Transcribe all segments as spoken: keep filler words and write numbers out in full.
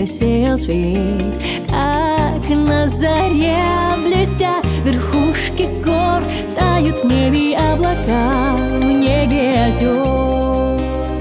рассеял свет. Как на заре блестят верхушки гор, тают в небе облака, в неге озер.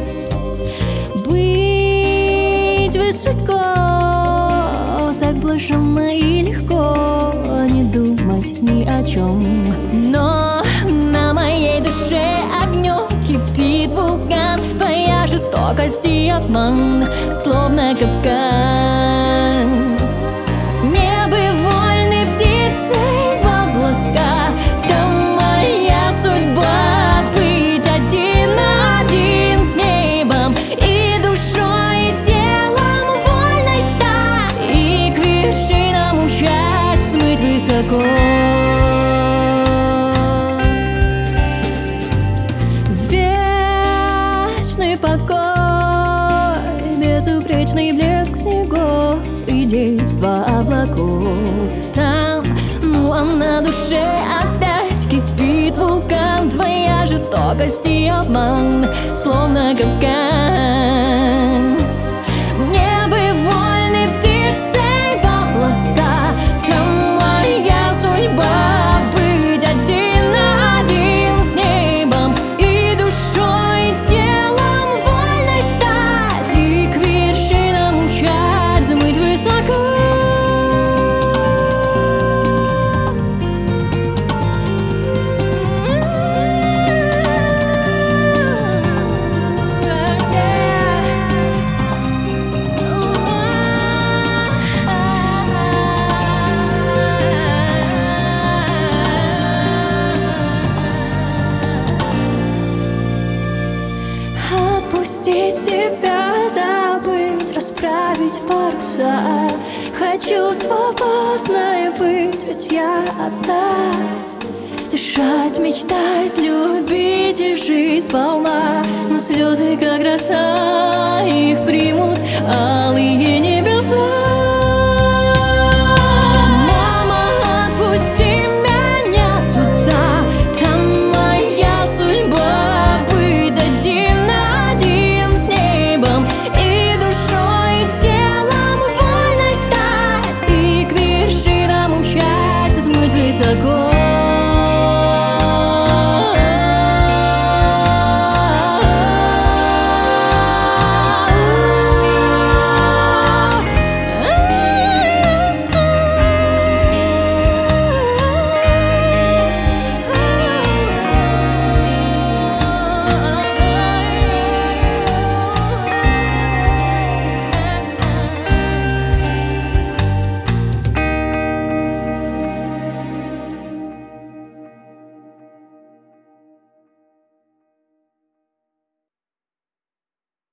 Быть высоко так блаженно и легко, не думать ни о чем. Но на моей душе огнем кипит вулкан, твоя жестокость и обман, словно капкан. Небо вольны птицей в облака, там моя судьба быть один на один с небом, и душой, и телом вольной стать, и к вершинам умчать, взмыть высоко. Вечный покой, безупречный блеск снегов и действо облаков. Там, ну а на душе опять кипит вулкан, твоя жестокость и обман, словно капкан. Небо вольны птицей в облака, там моя судьба быть один на один с небом, и душой, и телом вольной стать, и к вершинам умчать, взмыть высоко. Отпустить тебя, забыть, расправить паруса. Хочу свободной быть, ведь я одна. Дышать, мечтать, любить и жить сполна. Но слезы, как роса, их примут